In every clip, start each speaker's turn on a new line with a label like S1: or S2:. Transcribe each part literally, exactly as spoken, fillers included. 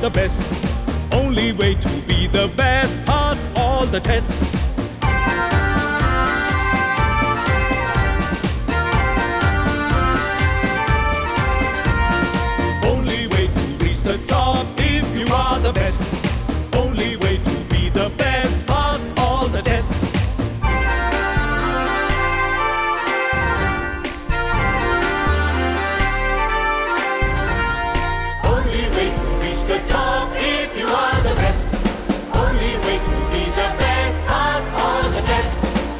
S1: the best. Only way to be the best, pass all the tests. Only way to reach the top if you are the best. Only way to be the best, pass all the tests. Only way to reach the top if you are the best. Only way to be the best, pass all the tests.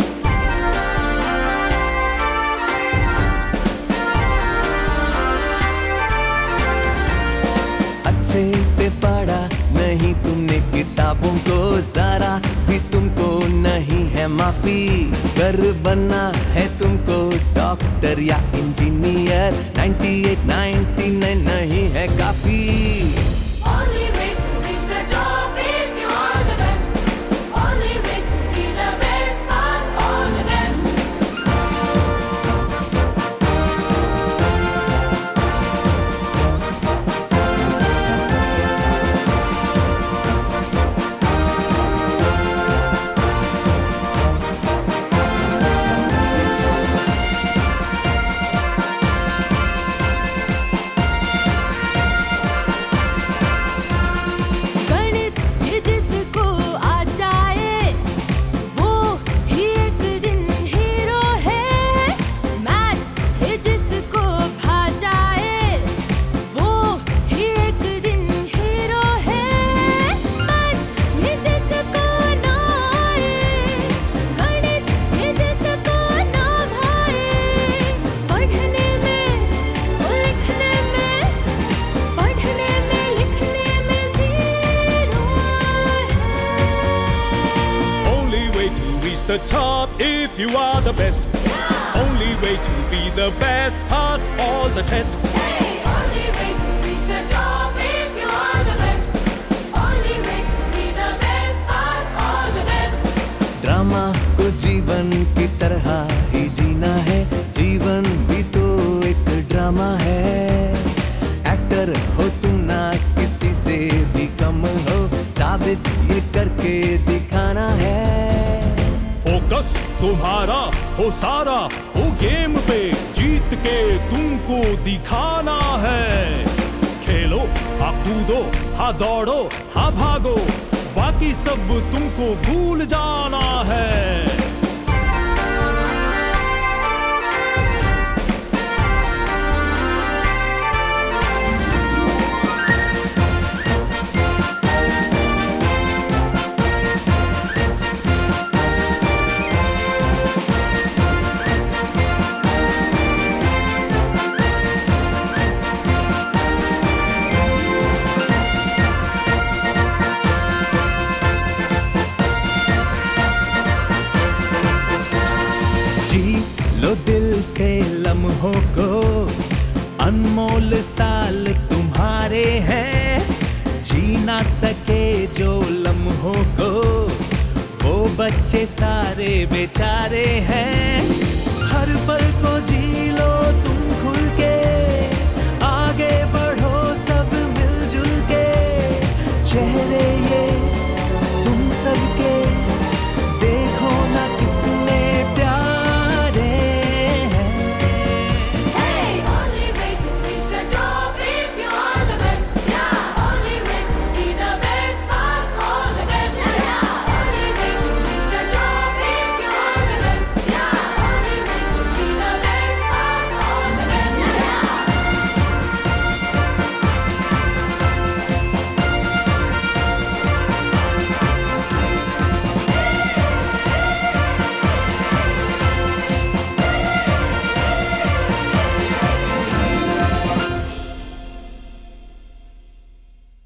S2: अच्छे से पढ़ा नहीं तुमने किताबों को, जरा भी तुमको नहीं है माफी। कर बनना है तुमको डॉक्टर या इंजीनियर, अट्ठानवे, निन्यानवे नहीं है काफी।
S3: Only way to reach the top if you are the best. Only way to be the best, pass all the tests.
S4: गणित ये जिसको आ जाए वो ही एक दिन हीरो है। मैथ्स ये जिसको भा जाए वो ही एक दिन हीरो है। मैथ्स ये जिसको ना आए, गणित ये जिसको ना भाए, पढ़ने में लिखने में पढ़ने में लिखने में जीरो है।
S1: Only way to reach the top if you are the best. Only way to be the best, pass all the tests.
S3: Hey, only way to reach the top if you are the best. Only way to be the best, pass all the tests.
S2: Drama को जीवन की तरह ही जीना है, जीवन भी तो एक drama है। एक्टर हो तुम ना किसी से भी कम हो, साबित ये करके दिखाना है।
S1: फोकस तुम्हारा हो सारा हो गेम पे, जीत के तुमको दिखाना है। खेलो हाँ कूदो हाँ दौड़ो हाँ भागो, बाकी सब तुमको भूल जाना है।
S2: जी लो दिल से लम्हों को, अनमोल साल तुम्हारे हैं। जी ना सके जो लम्हों को वो बच्चे सारे बेचारे हैं। हर पल को जी लो